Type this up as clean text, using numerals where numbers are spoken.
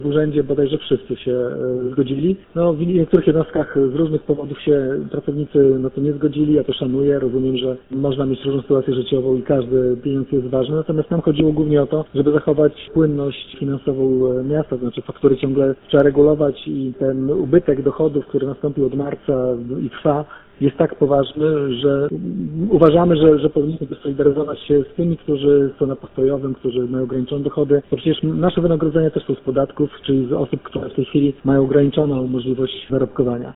w urzędzie bodajże wszyscy się zgodzili. No, w niektórych jednostkach z różnych powodów się pracownicy na to nie zgodzili, ja to szanuję, rozumiem, że można mieć różną sytuację życiową i każdy pieniądz jest ważny, natomiast nam chodziło głównie o to, żeby zachować płynność finansową miasta, to znaczy faktury ciągle trzeba regulować i ten ubytek dochodów, który nastąpił od marca i trwa, jest tak poważny, że uważamy, że powinniśmy solidaryzować się z tymi, którzy są na postojowym, którzy mają ograniczone dochody, bo przecież nasze wynagrodzenia też są z podatków, czyli z osób, które w tej chwili mają ograniczoną możliwość zarobkowania.